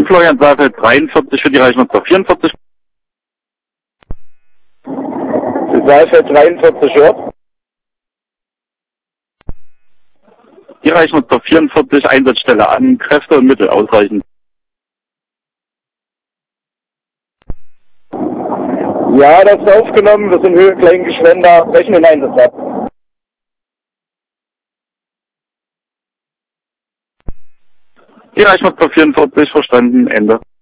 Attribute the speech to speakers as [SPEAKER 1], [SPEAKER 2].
[SPEAKER 1] Florian Saalfeld 43 für die Reichsnutzer 44.
[SPEAKER 2] Saalfeld 43 hört.
[SPEAKER 1] Die Reichsnutzer 44, Einsatzstelle an, Kräfte und Mittel ausreichend.
[SPEAKER 2] Ja, das ist aufgenommen, wir sind Höhe Kleingeschwender, brechen den Einsatz ab.
[SPEAKER 1] Die Reichsnutzer 44, verstanden, Ende.